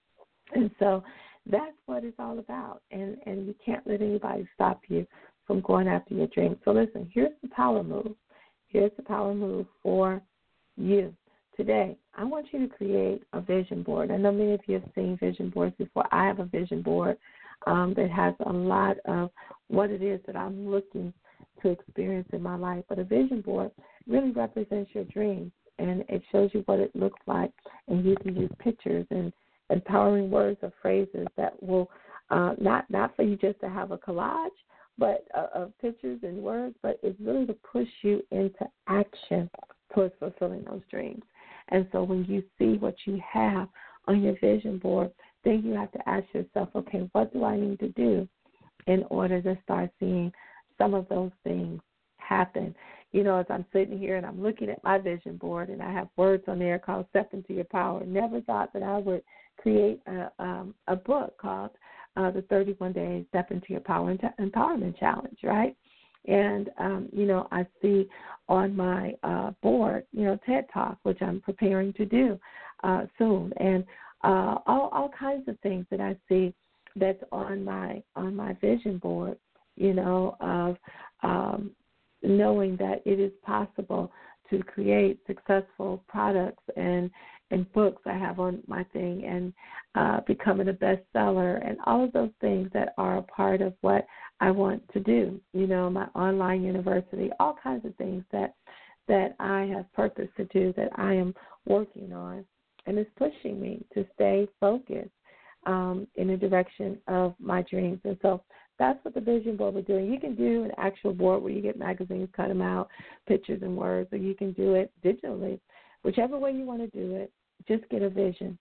And so that's what it's all about, and, and you can't let anybody stop you from going after your dreams. So listen, here's the power move. Here's the power move for you. Today, I want you to create a vision board. I know many of you have seen vision boards before. I have a vision board um, that has a lot of what it is that I'm looking to experience in my life. But a vision board really represents your dreams, and it shows you what it looks like, and you can use pictures and empowering words or phrases that will uh, not not for you just to have a collage, but uh, of pictures and words, but it's really to push you into action towards fulfilling those dreams. And so when you see what you have on your vision board, then you have to ask yourself, okay, what do I need to do in order to start seeing some of those things happen? you know, as I'm sitting here and I'm looking at my vision board and I have words on there called Step Into Your Power, never thought that I would create a, um, a book called uh, the thirty-one Day Step Into Your Power Empowerment Challenge, right? And, um, you know, I see on my uh, board, you know, TED Talk, which I'm preparing to do uh, soon, and uh, all, all kinds of things that I see that's on my on my vision board, you know, of um, knowing that it is possible to create successful products and and books I have on my thing, and uh, becoming a bestseller, and all of those things that are a part of what I want to do, you know, my online university, all kinds of things that that I have purpose to do, that I am working on, and it's pushing me to stay focused um, in the direction of my dreams. And so that's what the vision board we're doing. You can do an actual board where you get magazines, cut them out, pictures and words, or you can do it digitally. Whichever way you want to do it, just get a vision.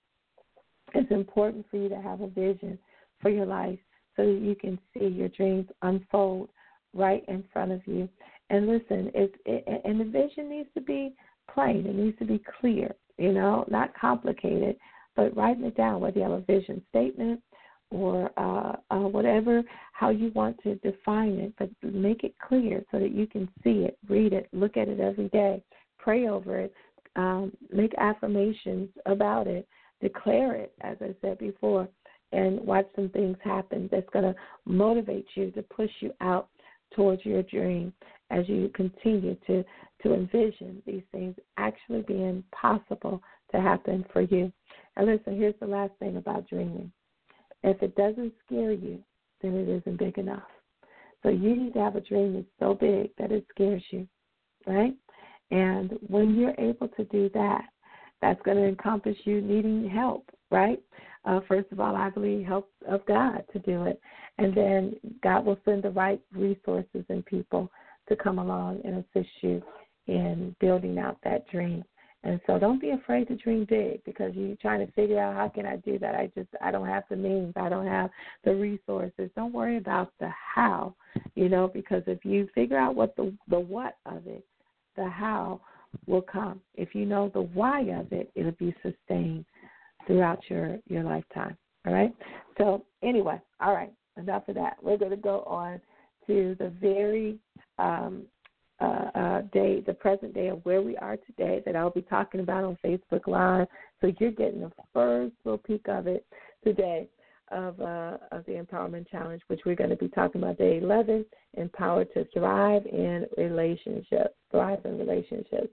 It's important for you to have a vision for your life so that you can see your dreams unfold right in front of you. And listen, it's, it, and the vision needs to be plain. It needs to be clear, you know, not complicated, but writing it down, whether you have a vision statement or uh, uh, whatever, how you want to define it, but make it clear so that you can see it, read it, look at it every day, pray over it, um, make affirmations about it, declare it, as I said before, and watch some things happen that's going to motivate you to push you out towards your dream as you continue to, to envision these things actually being possible to happen for you. And listen, here's the last thing about dreaming. If it doesn't scare you, then it isn't big enough. So you need to have a dream that's so big that it scares you, right? And when you're able to do that, that's going to encompass you needing help, right? Uh, first of all, I believe help of God to do it. And then God will send the right resources and people to come along and assist you in building out that dream. And so don't be afraid to dream big, because you're trying to figure out, how can I do that? I just, I don't have the means. I don't have the resources. Don't worry about the how, you know, because if you figure out what the, the what of it, the how will come. If you know the why of it, it'll be sustained throughout your, your lifetime. All right? So anyway, all right, enough of that. We're going to go on to the very um, uh, uh, day, the present day of where we are today, that I'll be talking about on Facebook Live. So you're getting the first little peek of it today, of uh, of the Empowerment Challenge, which we're going to be talking about day eleven, Empowered to Thrive in Relationships. Thrive in Relationships.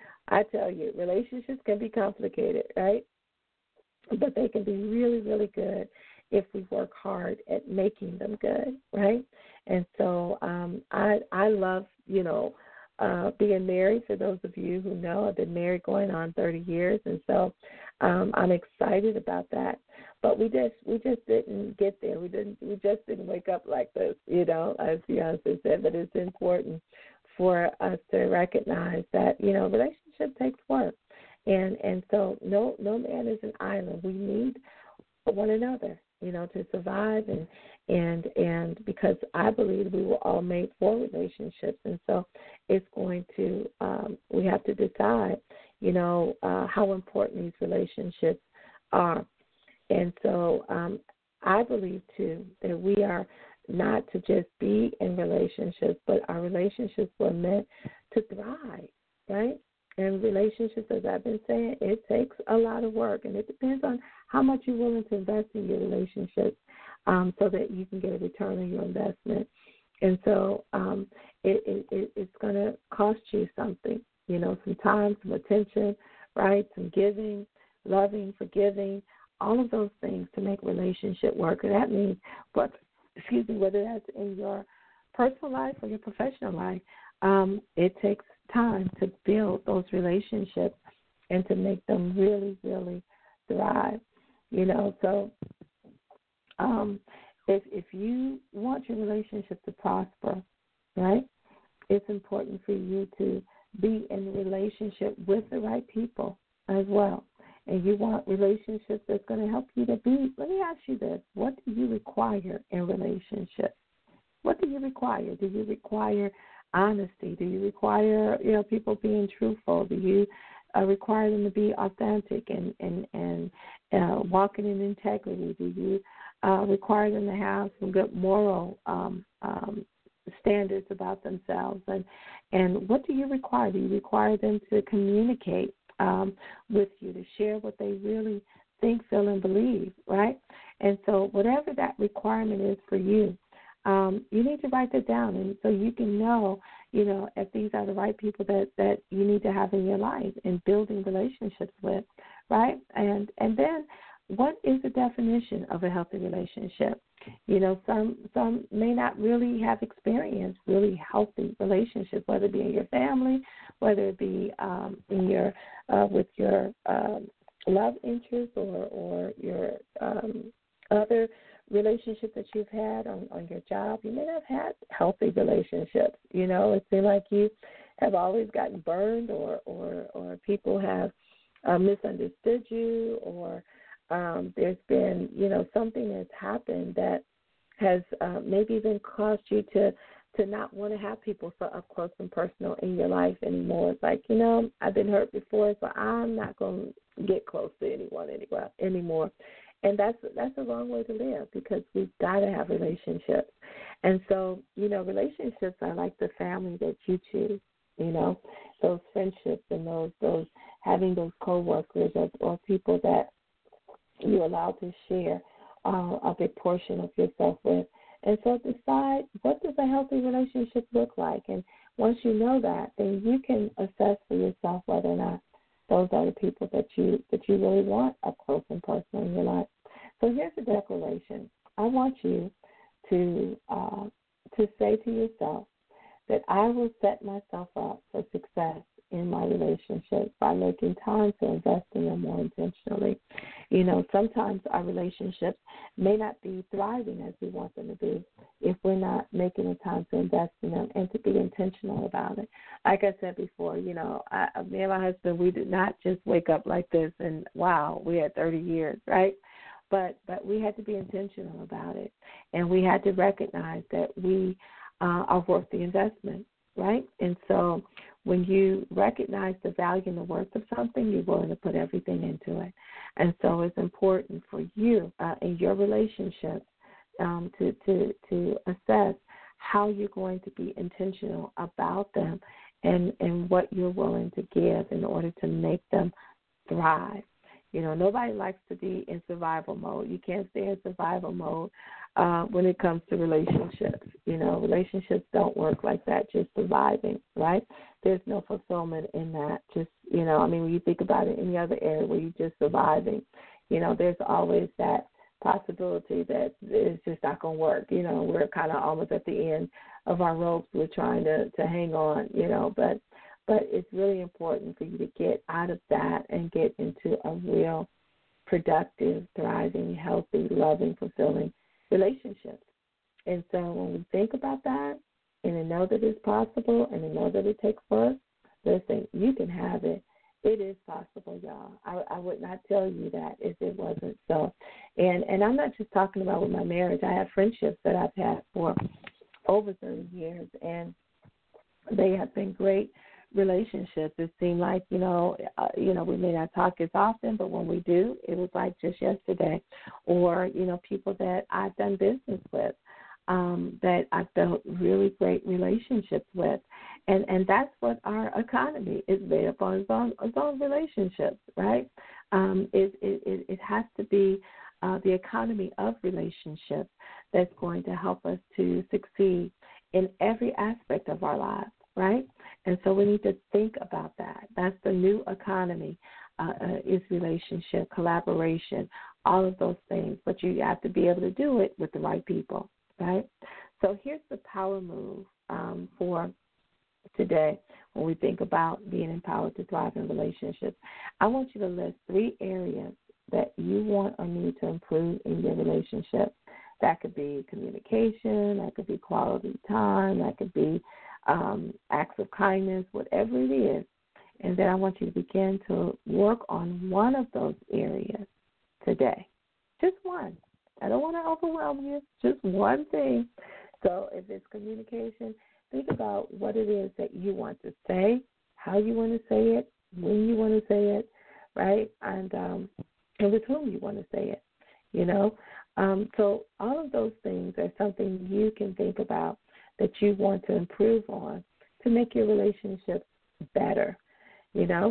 I tell you, relationships can be complicated, right? But they can be really, really good if we work hard at making them good, right? And so um, I I love, you know, uh, being married. For those of you who know, I've been married going on thirty years, and so um, I'm excited about that. But we just we just didn't get there. We didn't we just didn't wake up like this, you know, as Beyonce said. But it's important for us to recognize that, you know, relationship takes work, and and so no no man is an island. We need one another, you know, to survive, and and and because I believe we were all made for relationships, and so it's going to um, we have to decide, you know, uh, how important these relationships are. And so um, I believe, too, that we are not to just be in relationships, but our relationships were meant to thrive, right? And relationships, as I've been saying, it takes a lot of work, and it depends on how much you're willing to invest in your relationships um, so that you can get a return on your investment. And so um, it, it, it, it's going to cost you something, you know, some time, some attention, right, some giving, loving, forgiving, all of those things to make relationship work. And that means, but excuse me, whether that's in your personal life or your professional life, um, it takes time to build those relationships and to make them really, really thrive. You know, so um, if if you want your relationship to prosper, right, it's important for you to be in a relationship with the right people as well. And you want relationships that's going to help you to be, let me ask you this, what do you require in relationships? What do you require? Do you require honesty? Do you require, you know, people being truthful? Do you uh, require them to be authentic and, and, and uh, walking in integrity? Do you uh, require them to have some good moral um, um, standards about themselves? And, and what do you require? Do you require them to communicate um, with you, to share what they really think, feel, and believe, right? And so whatever that requirement is for you, um, you need to write that down, and so you can know, you know, if these are the right people that, that you need to have in your life and building relationships with, right? And and then what is the definition of a healthy relationship? You know, some some may not really have experienced really healthy relationships, whether it be in your family, whether it be um, in your uh, with your um, love interest or or your um, other relationship that you've had on, on your job. You may not have had healthy relationships. You know, it seems like you have always gotten burned, or or, or people have uh, misunderstood you, or um, there's been, you know, something that's happened that has uh, maybe even caused you to to not want to have people so up close and personal in your life anymore. It's like, you know, I've been hurt before, so I'm not going to get close to anyone anywhere, anymore. And that's that's a wrong way to live, because we've got to have relationships. And so, you know, relationships are like the family that you choose, you know, those friendships and those, those having those coworkers or, or people that you allow to share uh, a big portion of yourself with. And so decide, what does a healthy relationship look like? And once you know that, then you can assess for yourself whether or not those are the people that you that you really want up close and personal in your life. So here's a declaration. I want you to uh, to say to yourself that I will set myself up for success in my relationships by making time to invest in them more intentionally. You know, sometimes our relationships may not be thriving as we want them to be if we're not making the time to invest in them and to be intentional about it. Like I said before, you know, I, me and my husband, we did not just wake up like this and, wow, we had thirty years, right? But but we had to be intentional about it, and we had to recognize that we uh, are worth the investment, right? And so when you recognize the value and the worth of something, you're willing to put everything into it. And so it's important for you uh, in your relationships um, to, to, to assess how you're going to be intentional about them and, and what you're willing to give in order to make them thrive. You know, nobody likes to be in survival mode. You can't stay in survival mode uh, when it comes to relationships. You know, relationships don't work like that, just surviving, right? There's no fulfillment in that. Just, you know, I mean, when you think about it, any other area where you're just surviving, you know, there's always that possibility that it's just not going to work. You know, we're kind of almost at the end of our ropes. We're trying to, to hang on, you know, but But it's really important for you to get out of that and get into a real productive, thriving, healthy, loving, fulfilling relationship. And so when we think about that and to know that it's possible and to know that it takes work, listen, you can have it. It is possible, y'all. I, I would not tell you that if it wasn't so. And, and I'm not just talking about with my marriage. I have friendships that I've had for over thirty years, and they have been great relationships. It seemed like, you know, uh, you know, we may not talk as often, but when we do, it was like just yesterday. Or, you know, people that I've done business with um, that I've built really great relationships with. And and that's what our economy is made up on, its own, its own relationships, right? Um, it, it, it has to be uh, the economy of relationships that's going to help us to succeed in every aspect of our lives. Right? And so we need to think about that. That's the new economy, uh, uh, is relationship, collaboration, all of those things. But you have to be able to do it with the right people, right? So here's the power move um, for today when we think about being empowered to thrive in relationships. I want you to list three areas that you want or need to improve in your relationship. That could be communication, that could be quality time, that could be Um, acts of kindness, whatever it is. And then I want you to begin to work on one of those areas today. Just one. I don't want to overwhelm you. Just one thing. So if it's communication, think about what it is that you want to say, how you want to say it, when you want to say it, right? And um, and with whom you want to say it, you know. Um, so all of those things are something you can think about that you want to improve on to make your relationships better, you know.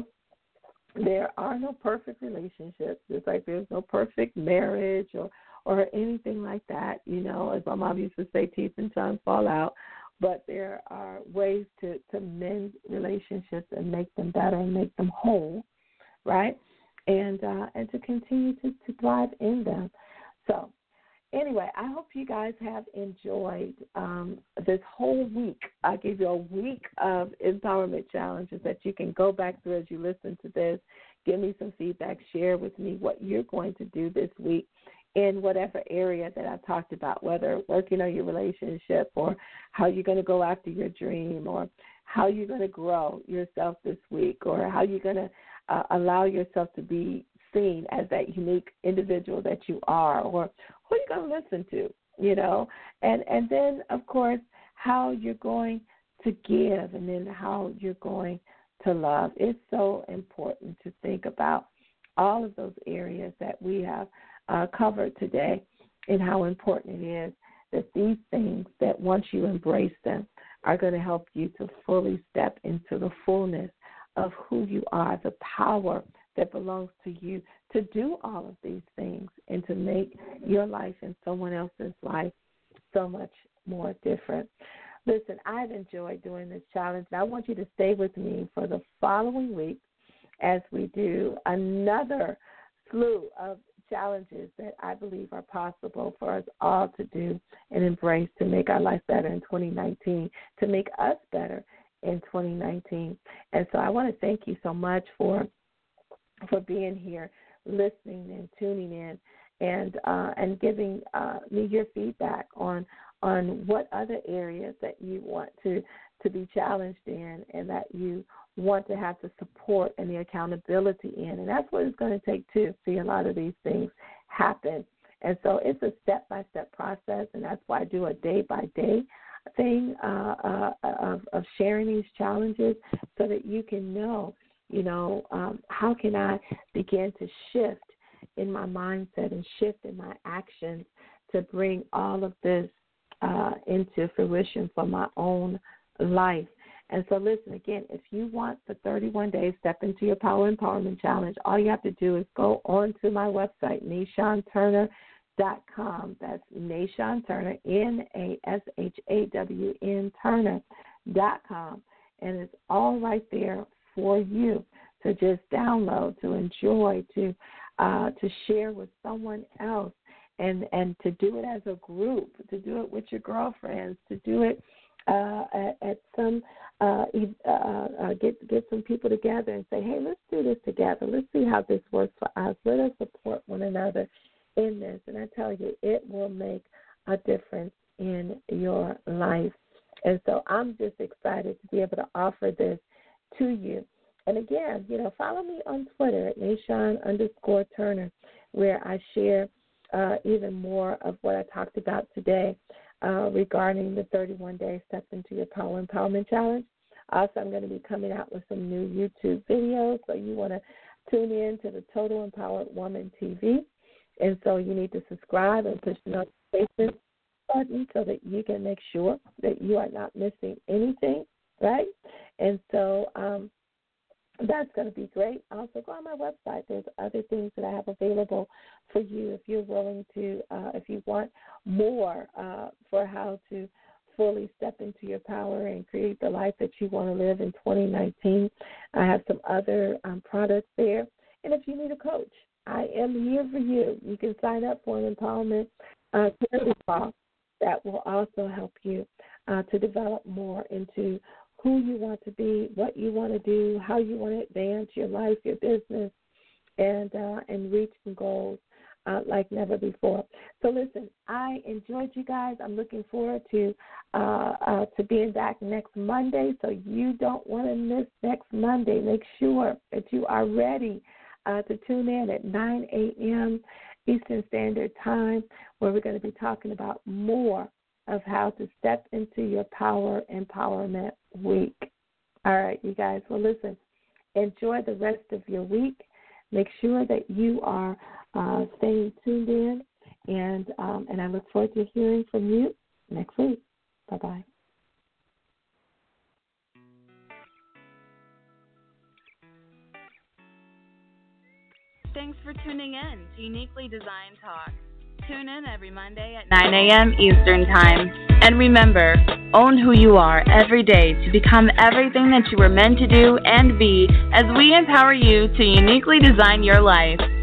There are no perfect relationships, just like there's no perfect marriage or, or anything like that, you know. As my mom used to say, teeth and tongue fall out. But there are ways to, to mend relationships and make them better and make them whole, right? And uh, and to continue to, to thrive in them. So anyway, I hope you guys have enjoyed um, this whole week. I gave you a week of empowerment challenges that you can go back through as you listen to this. Give me some feedback. Share with me what you're going to do this week in whatever area that I talked about, whether working on your relationship or how you're going to go after your dream or how you're going to grow yourself this week or how you're going to uh, allow yourself to be seen as that unique individual that you are, or who are you going to listen to, you know, and, and then, of course, how you're going to give and then how you're going to love. It's so important to think about all of those areas that we have uh, covered today and how important it is that these things, that once you embrace them, are going to help you to fully step into the fullness of who you are, the power that belongs to you to do all of these things and to make your life and someone else's life so much more different. Listen, I've enjoyed doing this challenge, and I want you to stay with me for the following week as we do another slew of challenges that I believe are possible for us all to do and embrace to make our life better in twenty nineteen, to make us better in twenty nineteen. And so I want to thank you so much for for being here, listening and tuning in, and uh, and giving uh, me your feedback on on what other areas that you want to, to be challenged in and that you want to have the support and the accountability in. And that's what it's going to take, too, to see a lot of these things happen. And so it's a step-by-step process, and that's why I do a day-by-day thing uh, uh, of, of sharing these challenges so that you can know, you know, um, how can I begin to shift in my mindset and shift in my actions to bring all of this uh, into fruition for my own life. And so, listen, again, if you want the thirty-one days Step Into Your Power Empowerment Challenge, all you have to do is go on to my website, Nashawn Turner dot com. That's Nashawn Turner, N A S H A W N Turner dot com. And it's all right there for you to just download, to enjoy, to uh, to share with someone else, and, and to do it as a group, to do it with your girlfriends, to do it uh, at, at some uh, uh, uh, get get some people together and say, hey, let's do this together. Let's see how this works for us. Let us support one another in this. And I tell you, it will make a difference in your life. And so I'm just excited to be able to offer this to you. And again, you know, follow me on Twitter at Nashawn underscore Turner, where I share uh, even more of what I talked about today uh, regarding the thirty-one day Step Into Your Power Empowerment Challenge. Also, I'm going to be coming out with some new YouTube videos, so you want to tune in to the Total Empowered Woman T V. And so you need to subscribe and push the notification button so that you can make sure that you are not missing anything, right? And so um, that's going to be great. Also, go on my website. There's other things that I have available for you if you're willing to, uh, if you want more uh, for how to fully step into your power and create the life that you want to live in twenty nineteen. I have some other um, products there. And if you need a coach, I am here for you. You can sign up for an empowerment uh, call that will also help you uh, to develop more into who you want to be, what you want to do, how you want to advance your life, your business, and uh, and reach some goals uh, like never before. So listen, I enjoyed you guys. I'm looking forward to uh, uh, to being back next Monday. So you don't want to miss next Monday. Make sure that you are ready uh, to tune in at nine a.m. Eastern Standard Time, where we're going to be talking about more of how to step into your Power Empowerment Week. All right, you guys. Well, listen, enjoy the rest of your week. Make sure that you are uh, staying tuned in, and um, and I look forward to hearing from you next week. Bye-bye. Thanks for tuning in to Uniquely Designed Talk. Tune in every Monday at nine a.m. Eastern Time. And remember, own who you are every day to become everything that you were meant to do and be as we empower you to uniquely design your life.